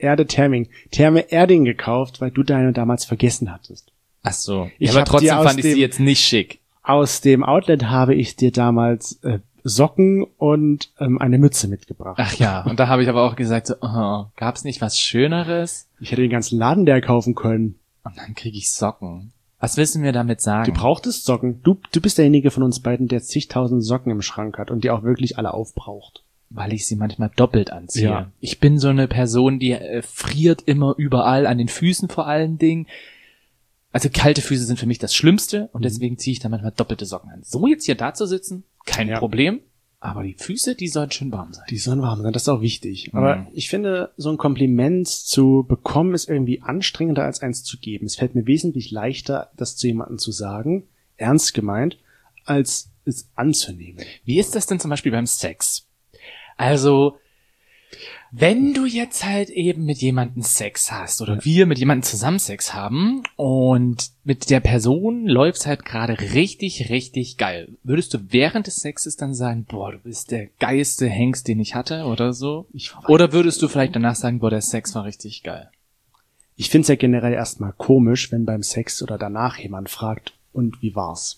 Erding gekauft, weil du deine damals vergessen hattest. Ach so. Ich Ja, aber hab trotzdem dir fand ich sie jetzt nicht schick. Aus dem Outlet habe ich dir damals Socken und eine Mütze mitgebracht. Ach ja, und da habe ich aber auch gesagt, so, oh, gab's nicht was Schöneres? Ich hätte den ganzen Laden der kaufen können. Und dann kriege ich Socken. Was willst du mir damit sagen? Du brauchtest Socken. Du bist derjenige von uns beiden, der zigtausend Socken im Schrank hat und die auch wirklich alle aufbraucht. Weil ich sie manchmal doppelt anziehe. Ja. Ich bin so eine Person, die friert immer überall, an den Füßen vor allen Dingen. Also kalte Füße sind für mich das Schlimmste und deswegen ziehe ich dann manchmal doppelte Socken an. So jetzt hier da zu sitzen, kein Problem. Aber die Füße, die sollen schön warm sein. Die sollen warm sein, das ist auch wichtig. Aber ich finde, so ein Kompliment zu bekommen ist irgendwie anstrengender als eins zu geben. Es fällt mir wesentlich leichter, das zu jemandem zu sagen, ernst gemeint, als es anzunehmen. Wie ist das denn zum Beispiel beim Sex? Also, wenn du jetzt halt eben mit jemandem Sex hast oder wir mit jemandem zusammen Sex haben und mit der Person läuft's halt gerade richtig, richtig geil. Würdest du während des Sexes dann sagen, boah, du bist der geilste Hengst, den ich hatte oder so? Oder würdest du vielleicht danach sagen, boah, der Sex war richtig geil? Ich finde es ja generell erstmal komisch, wenn beim Sex oder danach jemand fragt, und wie war's?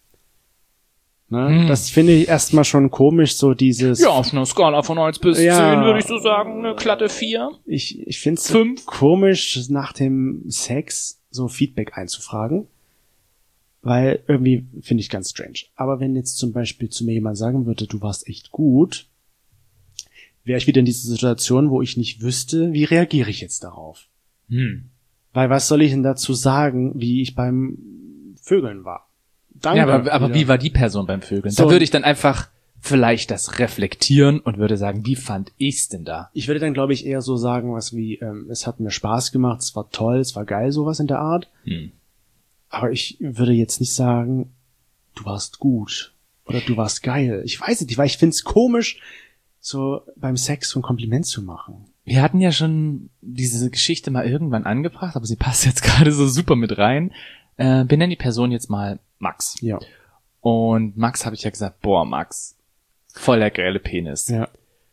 Ne? Das finde ich erstmal schon komisch, so dieses... Ja, auf einer Skala von 1 bis 10 würde ich so sagen, eine glatte 4. Ich finde es so komisch, nach dem Sex so Feedback einzufragen, weil irgendwie finde ich ganz strange. Aber wenn jetzt zum Beispiel zu mir jemand sagen würde, du warst echt gut, wäre ich wieder in dieser Situation, wo ich nicht wüsste, wie reagiere ich jetzt darauf. Weil was soll ich denn dazu sagen, wie ich beim Vögeln war? Danke. Ja, aber wie war die Person beim Vögeln? So. Da würde ich dann einfach vielleicht das reflektieren und würde sagen, wie fand ich's denn da? Ich würde dann, glaube ich, eher so sagen, was wie, es hat mir Spaß gemacht, es war toll, es war geil, sowas in der Art. Aber ich würde jetzt nicht sagen, du warst gut oder du warst geil. Ich weiß nicht, weil ich find's komisch, so beim Sex so ein Kompliment zu machen. Wir hatten ja schon diese Geschichte mal irgendwann angebracht, aber sie passt jetzt gerade so super mit rein. Benenn die Person jetzt mal Max. Ja. Und Max habe ich ja gesagt, boah, Max, voll der geile Penis. Ja.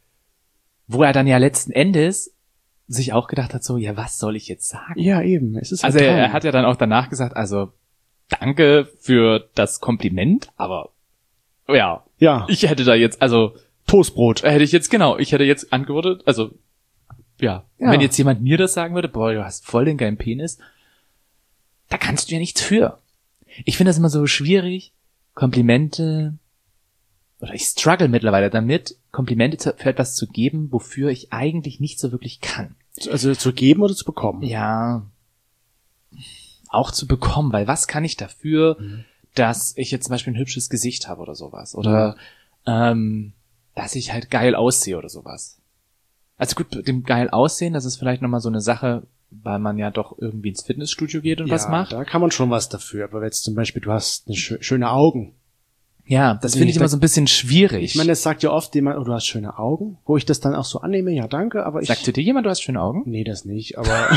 Wo er dann ja letzten Endes sich auch gedacht hat, so, ja, was soll ich jetzt sagen? Ja, eben. Es ist Also halt er hat ja dann auch danach gesagt, also danke für das Kompliment, aber ja, Ja. ich hätte da jetzt, also Toastbrot. ich hätte jetzt antwortet, also ja, wenn jetzt jemand mir das sagen würde, boah, du hast voll den geilen Penis, da kannst du ja nichts für. Ich finde das immer so schwierig, Komplimente, oder ich struggle mittlerweile damit, Komplimente für etwas zu geben, wofür ich eigentlich nicht so wirklich kann. Also zu geben oder zu bekommen? Ja, auch zu bekommen, weil was kann ich dafür, dass ich jetzt zum Beispiel ein hübsches Gesicht habe oder sowas, oder dass ich halt geil aussehe oder sowas. Also gut, mit dem geil aussehen, das ist vielleicht nochmal so eine Sache, weil man ja doch irgendwie ins Fitnessstudio geht und was macht. Da kann man schon was dafür. Aber wenn jetzt zum Beispiel, du hast eine schöne Augen. Ja, das finde ich immer so ein bisschen schwierig. Ich meine, es sagt ja oft jemand, oh, du hast schöne Augen, wo ich das dann auch so annehme, ja danke, aber Sagt zu dir jemand, du hast schöne Augen? Nee, das nicht, aber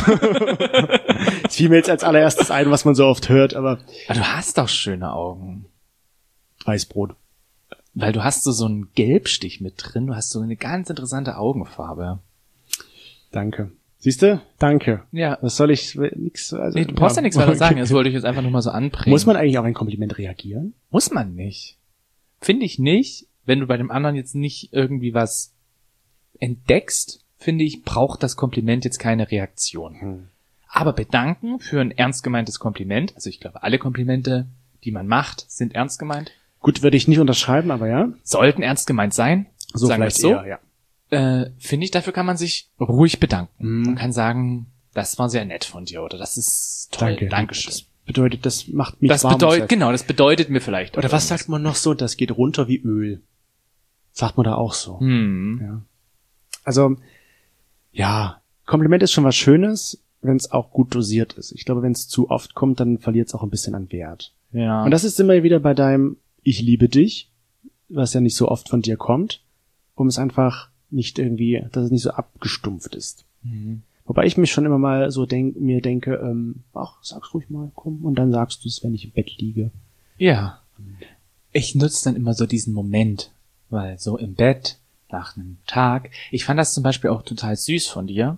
es fiel mir jetzt als allererstes ein, was man so oft hört, aber Aber du hast doch schöne Augen. Weißbrot. Weil du hast so einen Gelbstich mit drin, du hast so eine ganz interessante Augenfarbe. Danke. Siehste? Danke. Ja. Was soll ich, nix, also. Nee, du brauchst ja nichts weiter sagen, das wollte ich jetzt einfach nur mal so anbringen. Muss man eigentlich auf ein Kompliment reagieren? Muss man nicht. Finde ich nicht. Wenn du bei dem anderen jetzt nicht irgendwie was entdeckst, finde ich, braucht das Kompliment jetzt keine Reaktion. Aber bedanken für ein ernst gemeintes Kompliment, also ich glaube, alle Komplimente, die man macht, sind ernst gemeint. Gut, würde ich nicht unterschreiben, aber ja. Sollten ernst gemeint sein. So sagen wir vielleicht es so. eher, ja. Finde ich, dafür kann man sich ruhig bedanken. Man kann sagen, das war sehr nett von dir oder das ist toll, Danke. Dankeschön. Das bedeutet, das macht mich Das warm. bedeutet, genau, das bedeutet mir vielleicht. Oder was sagt man noch so? Das geht runter wie Öl. Sagt man da auch so. Ja. Also, ja, Kompliment ist schon was Schönes, wenn es auch gut dosiert ist. Ich glaube, wenn es zu oft kommt, dann verliert es auch ein bisschen an Wert. Ja. Und das ist immer wieder bei deinem Ich liebe dich, was ja nicht so oft von dir kommt, um es einfach nicht irgendwie, dass es nicht so abgestumpft ist. Wobei ich mich schon immer mal so denke, ach, sag's ruhig mal, komm, und dann sagst du es, wenn ich im Bett liege. Ja. Ich nutze dann immer so diesen Moment, weil so im Bett, nach einem Tag, ich fand das zum Beispiel auch total süß von dir.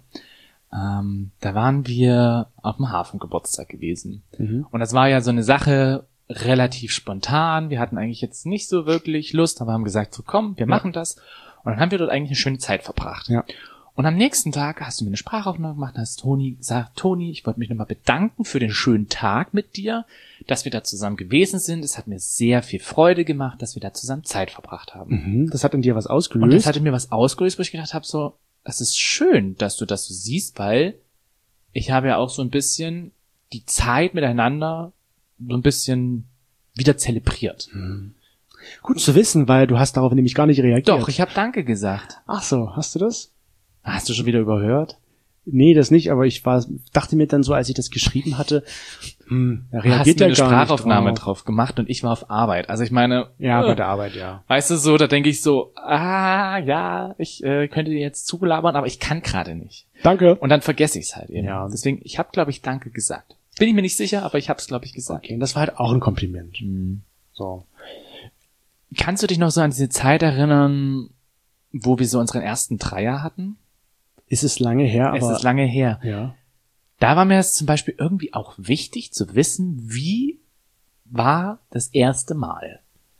Da waren wir auf dem Hafengeburtstag gewesen. Und das war ja so eine Sache, relativ spontan. Wir hatten eigentlich jetzt nicht so wirklich Lust, aber haben gesagt, so komm, wir machen das. Und dann haben wir dort eigentlich eine schöne Zeit verbracht. Ja. Und am nächsten Tag hast du mir eine Sprachaufnahme gemacht und hast Toni gesagt, Toni, ich wollte mich nochmal bedanken für den schönen Tag mit dir, dass wir da zusammen gewesen sind. Es hat mir sehr viel Freude gemacht, dass wir da zusammen Zeit verbracht haben. Das hat in dir was ausgelöst. Und das hatte mir was ausgelöst, wo ich gedacht habe, so, es ist schön, dass du das so siehst, weil ich habe ja auch so ein bisschen die Zeit miteinander so ein bisschen wieder zelebriert. Gut zu wissen, weil du hast darauf nämlich gar nicht reagiert. Doch, ich habe Danke gesagt. Ach so, hast du das? Hast du schon wieder überhört? Nee, das nicht, aber dachte mir dann so, als ich das geschrieben hatte, er Du hast reagiert mir ja eine gar Sprachaufnahme nicht drauf. drauf gemacht und ich war auf Arbeit. Also ich meine, Ja, bei der Arbeit, ja. weißt du so, da denke ich so, ja, ich könnte dir jetzt zulabern, aber ich kann gerade nicht. Danke. Und dann vergesse ich es halt eben. Ja. Deswegen, ich habe, glaube ich, Danke gesagt. Bin ich mir nicht sicher, aber ich habe es, glaube ich, gesagt. Okay, das war halt auch ein Kompliment. So. Kannst du dich noch so an diese Zeit erinnern, wo wir so unseren ersten Dreier hatten? Ist es lange her, aber... Es ist lange her. Ja. Da war mir das zum Beispiel irgendwie auch wichtig zu wissen, wie war das erste Mal?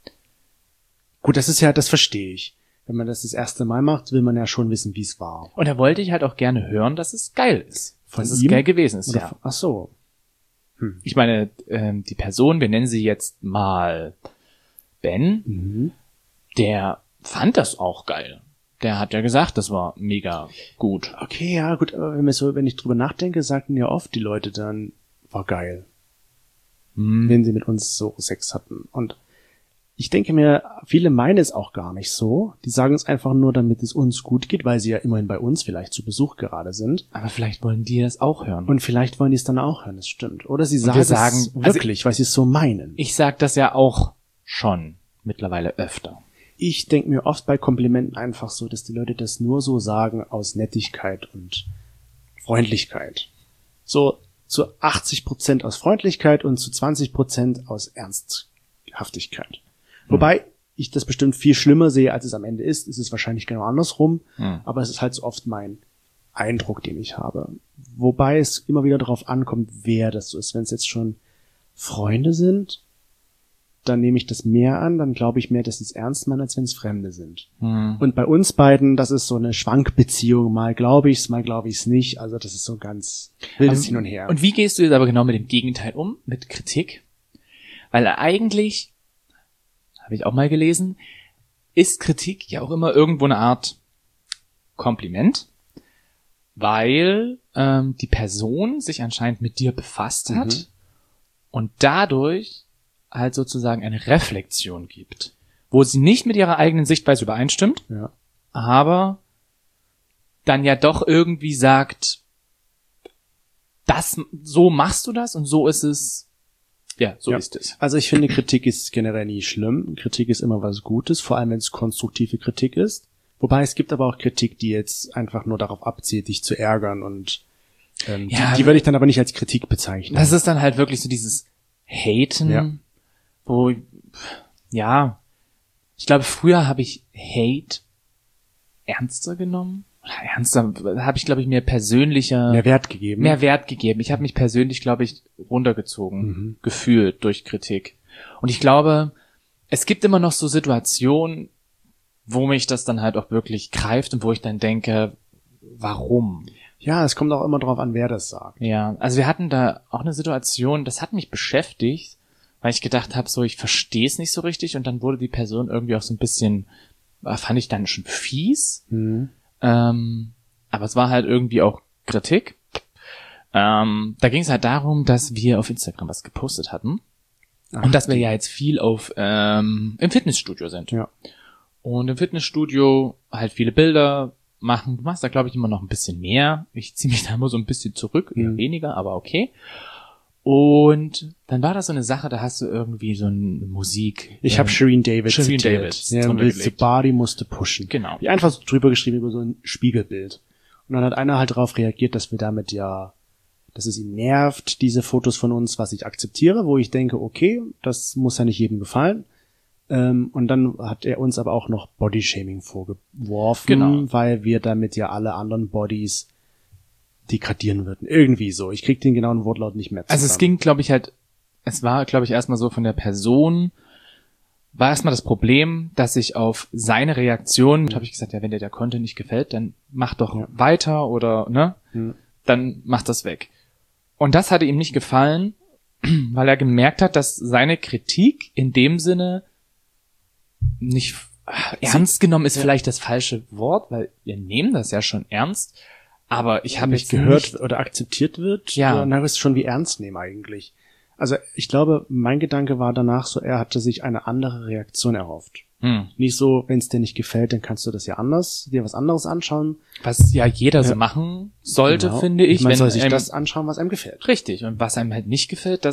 Gut, das ist ja, das verstehe ich. Wenn man das erste Mal macht, will man ja schon wissen, wie es war. Und da wollte ich halt auch gerne hören, dass es geil ist. Von dass es ihm? geil gewesen ist, Oder ja. Ach so. Ich meine, die Person, wir nennen sie jetzt mal Ben, der fand das auch geil. Der hat ja gesagt, das war mega gut. Okay, ja, gut, aber wenn ich drüber nachdenke, sagten ja oft die Leute dann, war geil. Wenn sie mit uns so Sex hatten. Und ich denke mir, viele meinen es auch gar nicht so. Die sagen es einfach nur, damit es uns gut geht, weil sie ja immerhin bei uns vielleicht zu Besuch gerade sind. Aber vielleicht wollen die das auch hören. Und vielleicht wollen die es dann auch hören, das stimmt. Oder sie wir sagen es wirklich, weil sie es so meinen. Ich sag das ja auch schon mittlerweile öfter. Ich denke mir oft bei Komplimenten einfach so, dass die Leute das nur so sagen aus Nettigkeit und Freundlichkeit. So zu 80% aus Freundlichkeit und zu 20% aus Ernsthaftigkeit. Wobei ich das bestimmt viel schlimmer sehe, als es am Ende ist. Es ist wahrscheinlich genau andersrum, aber es ist halt so oft mein Eindruck, den ich habe. Wobei es immer wieder darauf ankommt, wer das so ist. Wenn es jetzt schon Freunde sind, dann nehme ich das mehr an, dann glaube ich mehr, dass sie es ernst meinen, als wenn es Fremde sind. Und bei uns beiden, das ist so eine Schwankbeziehung, mal glaube ich's, mal glaube ich's nicht. Also das ist so ganz wildes Hin und Her. Und wie gehst du jetzt aber genau mit dem Gegenteil um, mit Kritik? Weil eigentlich, habe ich auch mal gelesen, ist Kritik ja auch immer irgendwo eine Art Kompliment, weil die Person sich anscheinend mit dir befasst hat und dadurch halt sozusagen eine Reflexion gibt, wo sie nicht mit ihrer eigenen Sichtweise übereinstimmt, aber dann ja doch irgendwie sagt, so machst du das und so ist es. Ja, so ist es. Also ich finde, Kritik ist generell nie schlimm. Kritik ist immer was Gutes, vor allem wenn es konstruktive Kritik ist. Wobei es gibt aber auch Kritik, die jetzt einfach nur darauf abzielt, dich zu ärgern und die würde ich dann aber nicht als Kritik bezeichnen. Das ist dann halt wirklich so dieses Haten, wo, ich glaube, früher habe ich Hate ernster genommen. Ernster habe ich, glaube ich, mehr Wert gegeben. Ich habe mich persönlich, glaube ich, runtergezogen, gefühlt durch Kritik. Und ich glaube, es gibt immer noch so Situationen, wo mich das dann halt auch wirklich greift und wo ich dann denke, warum? Ja, es kommt auch immer drauf an, wer das sagt. Ja, also wir hatten da auch eine Situation, das hat mich beschäftigt, weil ich gedacht habe, so ich verstehe es nicht so richtig und dann wurde die Person irgendwie auch so ein bisschen, fand ich dann schon fies. Aber es war halt irgendwie auch Kritik. Da ging es halt darum, dass wir auf Instagram was gepostet hatten. Und dass wir ja jetzt viel im Fitnessstudio sind. Ja. Und im Fitnessstudio halt viele Bilder machen. Du machst da, glaube ich, immer noch ein bisschen mehr. Ich ziehe mich da immer so ein bisschen zurück, eher weniger, aber okay. Und dann war das so eine Sache, da hast du irgendwie so eine Musik. Ich habe Shireen David zitiert. Ja, willst du Body, musste pushen. Genau. Die einfach so drüber geschrieben über so ein Spiegelbild. Und dann hat einer halt darauf reagiert, dass wir damit dass es ihn nervt, diese Fotos von uns, was ich akzeptiere, wo ich denke, okay, das muss ja nicht jedem gefallen. Und dann hat er uns aber auch noch Bodyshaming vorgeworfen, weil wir damit ja alle anderen Bodies degradieren würden. Irgendwie so. Ich krieg den genauen Wortlaut nicht mehr zusammen. Also es ging, glaube ich, erstmal so von der Person, war erstmal das Problem, dass ich auf seine Reaktion, habe ich gesagt, ja, wenn dir der Content nicht gefällt, dann mach doch weiter oder, dann mach das weg. Und das hatte ihm nicht gefallen, weil er gemerkt hat, dass seine Kritik in dem Sinne nicht ernst genommen ist vielleicht das falsche Wort, weil wir nehmen das ja schon ernst. Aber ich habe nicht gehört oder akzeptiert wird, dann ist es schon wie ernst nehmen eigentlich. Also ich glaube, mein Gedanke war danach so, er hatte sich eine andere Reaktion erhofft. Nicht so, wenn es dir nicht gefällt, dann kannst du das ja dir was anderes anschauen. Was ja jeder so machen sollte, finde ich. Man soll sich das anschauen, was einem gefällt. Richtig. Und was einem halt nicht gefällt,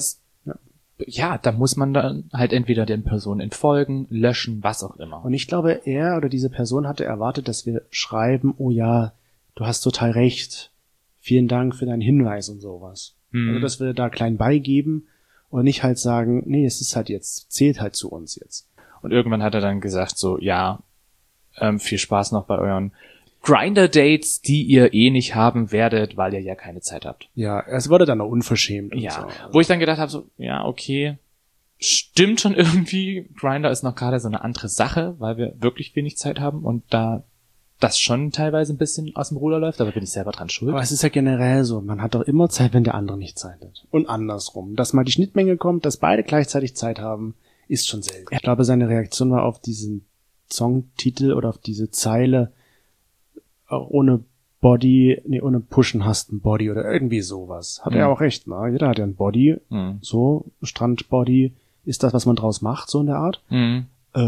da muss man dann halt entweder den Personen entfolgen, löschen, was auch immer. Und ich glaube, er oder diese Person hatte erwartet, dass wir schreiben, oh ja, du hast total recht. Vielen Dank für deinen Hinweis und sowas. Also, dass wir da klein beigeben und nicht halt sagen, nee, es ist halt jetzt, zählt halt zu uns jetzt. Und irgendwann hat er dann gesagt so, viel Spaß noch bei euren Grindr-Dates, die ihr eh nicht haben werdet, weil ihr ja keine Zeit habt. Ja, es wurde dann noch unverschämt. Und so. Wo ich dann gedacht habe, so, ja, okay, stimmt schon irgendwie. Grindr ist noch gerade so eine andere Sache, weil wir wirklich wenig Zeit haben und da das schon teilweise ein bisschen aus dem Ruder läuft, aber bin ich selber dran schuld. Aber es ist ja generell so, man hat doch immer Zeit, wenn der andere nicht Zeit hat. Und andersrum. Dass mal die Schnittmenge kommt, dass beide gleichzeitig Zeit haben, ist schon selten. Ich glaube, seine Reaktion war auf diesen Songtitel oder auf diese Zeile, ohne Pushen hast ein Body oder irgendwie sowas. Hat er auch recht, ne? Jeder hat ja ein Body, so, Strandbody, ist das, was man draus macht, so in der Art. Mhm.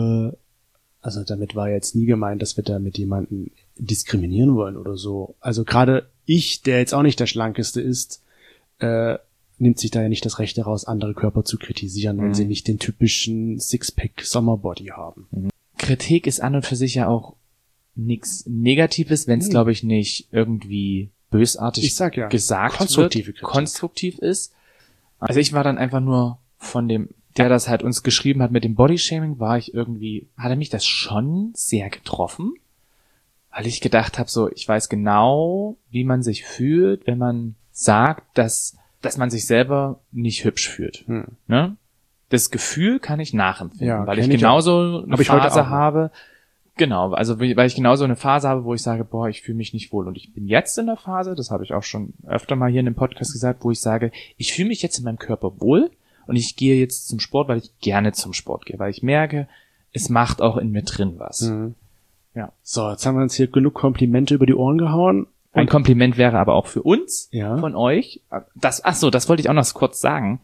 Also damit war jetzt nie gemeint, dass wir da mit jemanden diskriminieren wollen oder so. Also gerade ich, der jetzt auch nicht der Schlankeste ist, nimmt sich da ja nicht das Recht heraus, andere Körper zu kritisieren, wenn sie nicht den typischen Sixpack-Sommerbody haben. Kritik ist an und für sich ja auch nichts Negatives, wenn es, glaube ich, nicht irgendwie bösartig gesagt wird, konstruktiv ist. Also ich war dann einfach nur von dem, der das halt uns geschrieben hat mit dem Bodyshaming, hat er mich das schon sehr getroffen, weil ich gedacht habe, so, ich weiß genau, wie man sich fühlt, wenn man sagt, dass man sich selber nicht hübsch fühlt. Ne? Das Gefühl kann ich nachempfinden, weil ich genauso eine Phase habe. Genau, also weil ich genauso eine Phase habe, wo ich sage, boah, ich fühle mich nicht wohl. Und ich bin jetzt in der Phase, das habe ich auch schon öfter mal hier in dem Podcast gesagt, wo ich sage, ich fühle mich jetzt in meinem Körper wohl und ich gehe jetzt zum Sport, weil ich gerne zum Sport gehe, weil ich merke, es macht auch in mir drin was. Ja. So, jetzt haben wir uns hier genug Komplimente über die Ohren gehauen. Ein Kompliment wäre aber auch für uns, von euch. Das wollte ich auch noch kurz sagen.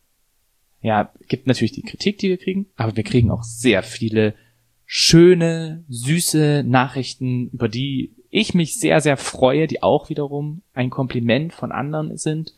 Ja, gibt natürlich die Kritik, die wir kriegen, aber wir kriegen auch sehr viele schöne, süße Nachrichten, über die ich mich sehr, sehr freue, die auch wiederum ein Kompliment von anderen sind,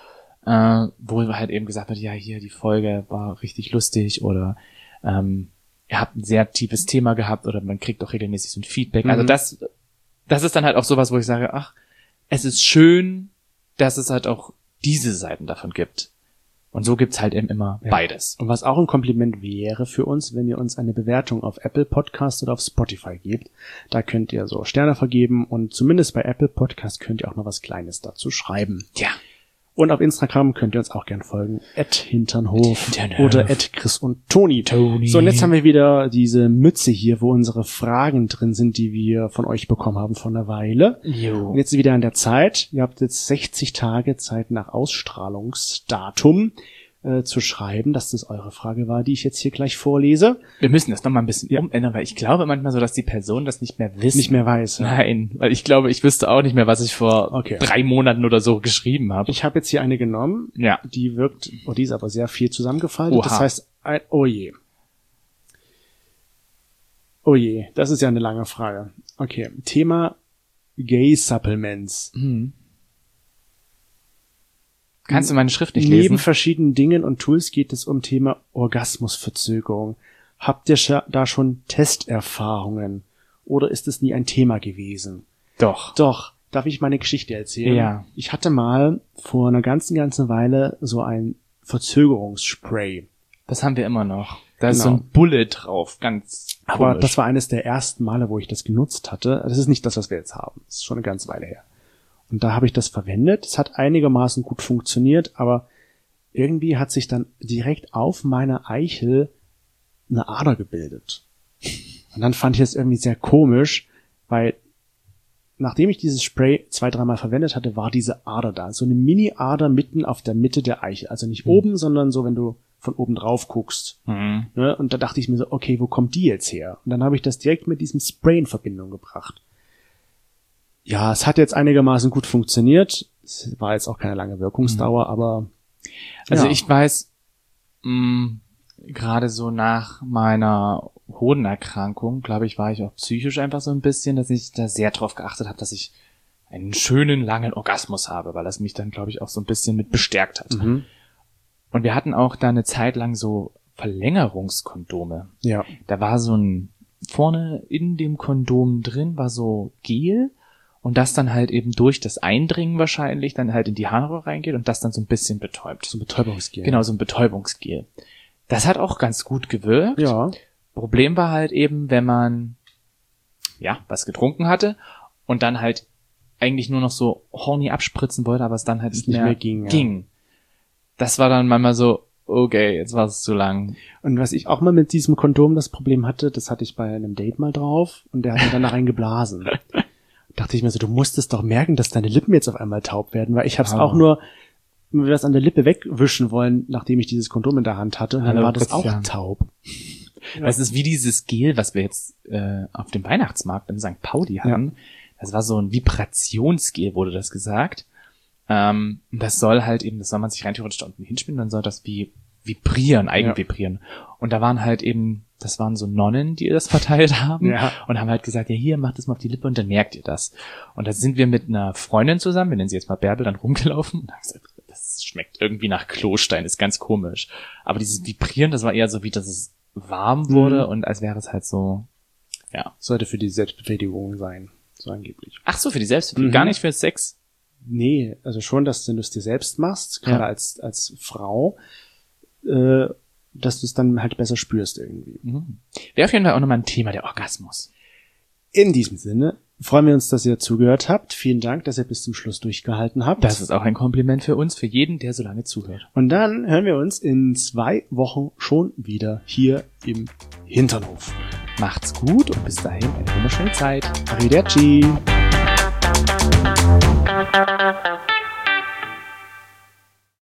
wo halt eben gesagt wird, ja, hier, die Folge war richtig lustig oder ihr habt ein sehr tiefes Thema gehabt oder man kriegt auch regelmäßig so ein Feedback. Also das ist dann halt auch sowas, wo ich sage, ach, es ist schön, dass es halt auch diese Seiten davon gibt. Und so gibt's halt eben immer beides. Und was auch ein Kompliment wäre für uns, wenn ihr uns eine Bewertung auf Apple Podcast oder auf Spotify gebt. Da könnt ihr so Sterne vergeben und zumindest bei Apple Podcast könnt ihr auch noch was Kleines dazu schreiben. Ja. Und auf Instagram könnt ihr uns auch gern folgen. @Hinternhof oder @Chris und Toni. So, und jetzt haben wir wieder diese Mütze hier, wo unsere Fragen drin sind, die wir von euch bekommen haben vor einer Weile. Jo. Und jetzt ist wieder an der Zeit. Ihr habt jetzt 60 Tage Zeit nach Ausstrahlungsdatum zu schreiben, dass das eure Frage war, die ich jetzt hier gleich vorlese. Wir müssen das nochmal ein bisschen umändern, weil ich glaube manchmal so, dass die Person das nicht mehr weiß. Ja. Nein, weil ich glaube, ich wüsste auch nicht mehr, was ich vor 3 Monaten oder so geschrieben habe. Ich habe jetzt hier eine genommen, die die ist aber sehr viel zusammengefaltet. Oha. Das heißt, oh je. Oh je, das ist ja eine lange Frage. Okay, Thema Gay Supplements. Kannst du meine Schrift nicht lesen? Neben verschiedenen Dingen und Tools geht es um Thema Orgasmusverzögerung. Habt ihr da schon Testerfahrungen? Oder ist es nie ein Thema gewesen? Doch. Darf ich meine Geschichte erzählen? Ja. Ich hatte mal vor einer ganzen Weile so ein Verzögerungsspray. Das haben wir immer noch. Da ist so ein Bullet drauf, ganz komisch. Aber das war eines der ersten Male, wo ich das genutzt hatte. Das ist nicht das, was wir jetzt haben. Das ist schon eine ganze Weile her. Und da habe ich das verwendet. Es hat einigermaßen gut funktioniert, aber irgendwie hat sich dann direkt auf meiner Eichel eine Ader gebildet. Und dann fand ich das irgendwie sehr komisch, weil nachdem ich dieses Spray 2-3 Mal verwendet hatte, war diese Ader da. So eine Mini-Ader mitten auf der Mitte der Eichel. Also nicht oben, sondern so, wenn du von oben drauf guckst. Ne? Und da dachte ich mir so, okay, wo kommt die jetzt her? Und dann habe ich das direkt mit diesem Spray in Verbindung gebracht. Ja, es hat jetzt einigermaßen gut funktioniert. Es war jetzt auch keine lange Wirkungsdauer, aber... Also ich weiß, gerade so nach meiner Hodenerkrankung, glaube ich, war ich auch psychisch einfach so ein bisschen, dass ich da sehr drauf geachtet habe, dass ich einen schönen, langen Orgasmus habe, weil das mich dann, glaube ich, auch so ein bisschen mit bestärkt hat. Und wir hatten auch da eine Zeit lang so Verlängerungskondome. Ja. Da war so ein, vorne in dem Kondom drin war so Gel und das dann halt eben durch das Eindringen wahrscheinlich dann halt in die Harnröhre reingeht und das dann so ein bisschen betäubt. So ein Betäubungsgel. Genau, so ein Betäubungsgel. Das hat auch ganz gut gewirkt. Ja. Problem war halt eben, wenn man was getrunken hatte und dann halt eigentlich nur noch so horny abspritzen wollte, aber es dann halt nicht mehr ging. Ja. Das war dann manchmal so, okay, jetzt war es zu lang. Und was ich auch mal mit diesem Kondom das Problem hatte, das hatte ich bei einem Date mal drauf und der hat mir dann da reingeblasen. Dachte ich mir so, du musstest doch merken, dass deine Lippen jetzt auf einmal taub werden, weil ich habe es auch nur was an der Lippe wegwischen wollen, nachdem ich dieses Kondom in der Hand hatte und dann war das auch taub. Das ist wie dieses Gel, was wir jetzt auf dem Weihnachtsmarkt in St. Pauli hatten. Ja. Das war so ein Vibrationsgel, wurde das gesagt. Das soll halt eben, das soll man sich rein theoretisch da unten hinspielen, dann soll das wie vibrieren, Eigenvibrieren. Und da waren halt eben, das waren so Nonnen, die das verteilt haben und haben halt gesagt, ja hier, macht das mal auf die Lippe und dann merkt ihr das. Und da sind wir mit einer Freundin zusammen, wir nennen sie jetzt mal Bärbel, dann rumgelaufen und haben gesagt, das schmeckt irgendwie nach Klostein, ist ganz komisch. Aber dieses Vibrieren, das war eher so wie, dass es warm wurde und als wäre es halt so, ja. Sollte für die Selbstbefriedigung sein, so angeblich. Ach so, für die Selbstbefriedigung, gar nicht für Sex? Nee, also schon, dass du es dir selbst machst, gerade als Frau, dass du es dann halt besser spürst irgendwie. Wäre auf jeden Fall auch nochmal ein Thema, der Orgasmus. In diesem Sinne freuen wir uns, dass ihr zugehört habt. Vielen Dank, dass ihr bis zum Schluss durchgehalten habt. Das ist auch ein Kompliment für uns, für jeden, der so lange zuhört. Und dann hören wir uns in 2 Wochen schon wieder hier im Hinternhof. Macht's gut und bis dahin eine wunderschöne Zeit. Arrivederci.